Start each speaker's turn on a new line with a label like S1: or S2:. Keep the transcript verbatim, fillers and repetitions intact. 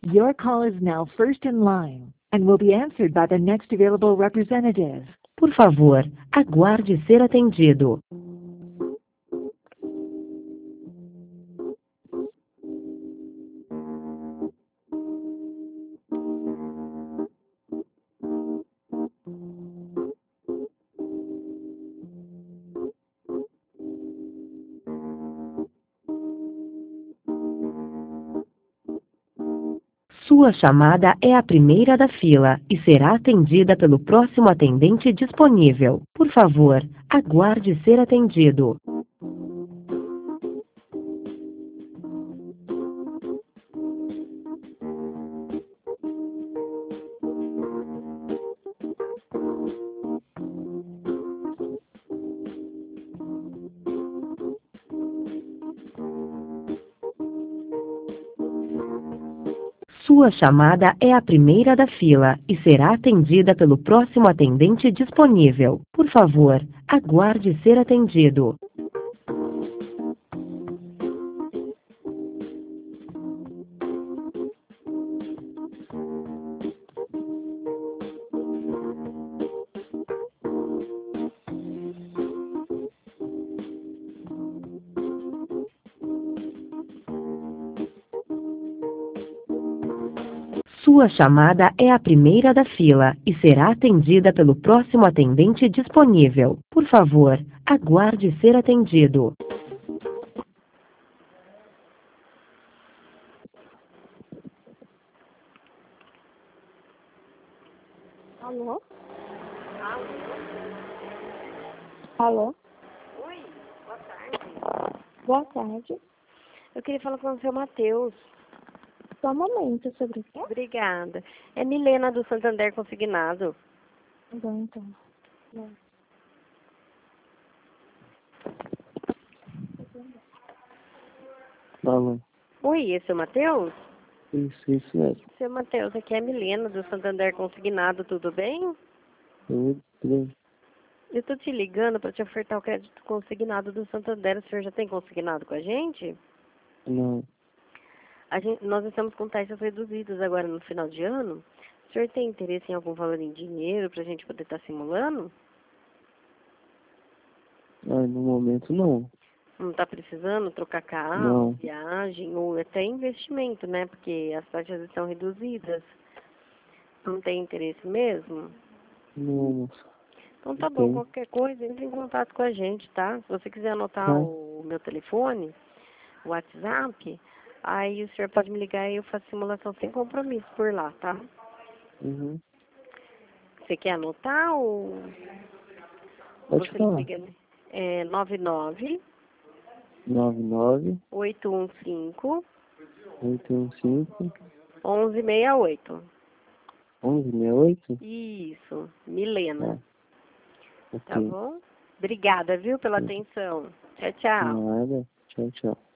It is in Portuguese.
S1: Your call is now first in line and will be answered by the next available representative.
S2: Por favor, aguarde ser atendido. Sua chamada é a primeira da fila e será atendida pelo próximo atendente disponível. Por favor, aguarde ser atendido. Sua chamada é a primeira da fila e será atendida pelo próximo atendente disponível. Por favor, aguarde ser atendido. Sua chamada é a primeira da fila e será atendida pelo próximo atendente disponível. Por favor, aguarde ser atendido.
S3: Alô? Alô?
S4: Oi, boa tarde.
S3: Boa tarde.
S4: Eu queria falar com o seu Matheus.
S3: Só um momento, sobre o quê?
S4: Obrigada. É Milena do Santander Consignado.
S3: Bom, então. Bom.
S5: Alô?
S4: Oi, esse é o Matheus?
S5: Isso, isso mesmo.
S4: Seu Matheus, aqui é a Milena do Santander Consignado, tudo bem?
S5: Tudo bem.
S4: Eu tô te ligando para te ofertar o crédito consignado do Santander. O senhor já tem consignado com a gente?
S5: Não,
S4: A gente nós estamos com taxas reduzidas agora no final de ano. O senhor tem interesse em algum valor em dinheiro para a gente poder estar simulando?
S5: ah, no momento não.
S4: Não está precisando trocar carro,
S5: Não.
S4: viagem ou até investimento, né? Porque as taxas estão reduzidas. Não tem interesse mesmo?
S5: Não, moça.
S4: Então tá bom,
S5: Tem.
S4: qualquer coisa, entre em contato com a gente, tá? Se você quiser anotar
S5: Tá.
S4: o meu telefone, o WhatsApp, aí o senhor pode me ligar e eu faço simulação sem compromisso por lá, tá?
S5: Uhum.
S4: Você quer anotar ou
S5: Pode
S4: você
S5: falar.
S4: liga? É nove nove
S5: nove nove
S4: oito um cinco
S5: oito um cinco
S4: um um seis oito.
S5: um um seis oito.
S4: Isso, Milena.
S5: Tá.
S4: Tá
S5: Ok.
S4: bom? Obrigada, viu, pela atenção. Tchau, tchau.
S5: Nada. Tchau, tchau.